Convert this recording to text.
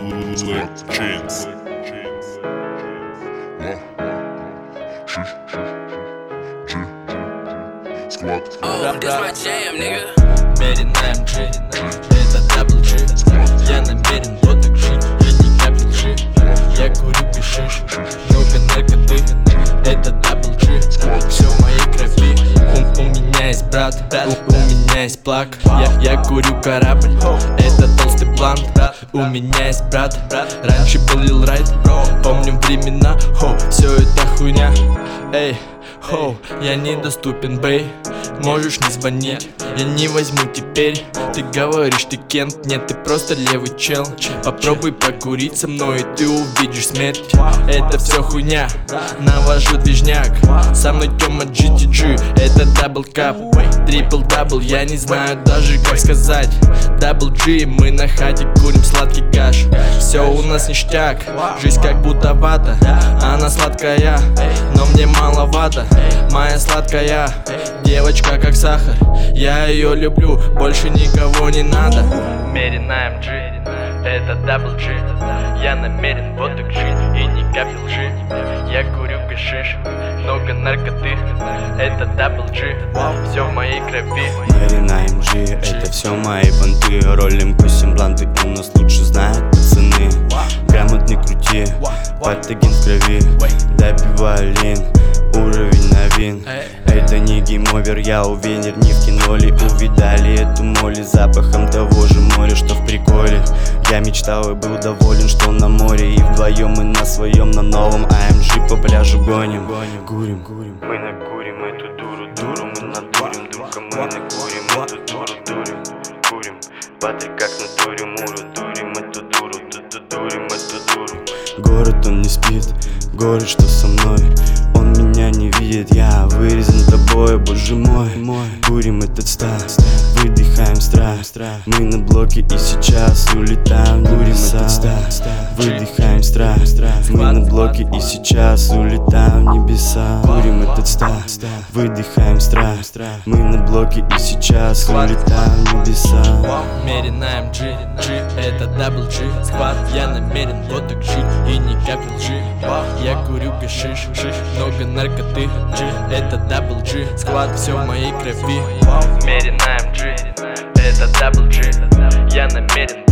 Chains. Squad. Oh, this my jam, nigga. Made in AMG, это Double G. Я намерен вот так жить, я ни капли лжи. Я курю гашиш, много наркоты. Это Double G, все в моей крови. У меня есть брат, у меня есть плак. Я курю корабль, это толстый план. У меня есть брат, раньше был Lil Райд. Помню времена, все это хуйня. Эй, я недоступен, бэй. Можешь не звонить, я не возьму теперь. Ты говоришь, ты Кент, нет, ты просто левый чел. Попробуй покурить со мной, и ты увидишь смерть. Это все хуйня, навожу движняк. Со мной Тёма GTG, это дабл кап, трипл дабл, я не знаю даже как сказать. Дабл G, мы на хате курим сладкий каш. Все у нас ништяк, жизнь как будто вата. Она сладкая, но мне маловато. Моя сладкая девочка как сахар, я ее люблю, больше никого не надо. Made in AMG, это Double G. Я намерен вот так жить и ни капли лжи. Я курю гашиш, много наркоты. Это Double G, все в моей крови. Made in AMG, это все мои понты. Ролим косим бланты, у нас лучше знают пацаны. Грамотный крути, патоген в крови. Добиваю лин, уровень новин. Это не гейм-овер, я уверен, не в киноле. Увидали эту моли запахом того же моря, что в приколе. Я мечтал и был доволен, что на море. И вдвоем мы на своем, на новом AMG по пляжу гоним. Курим, мы накурим эту дуру, мы надурим духа. Мы накурим эту дуру, курим. Патрик как на туре, муру, дурим эту дуру. Город он не спит, говорит, что со мной. Он меня не видит, я вырезан тобой, боже мой. Курим этот став, выдыхаем страх. Мы на блоке и сейчас улетаем. Курим этот став, выдыхаем страх. Мы на блоке и сейчас улетаем в небеса. Курим этот став, выдыхаем страх. Мы на блоке и сейчас улетаем в небеса. Made in AMG, это Double G. Я намерен вот так жить и ни капли лжи. Я курю гашиш, много наркоты. Это Double G, все в моей крови. Made in AMG, это Double G. Я намерен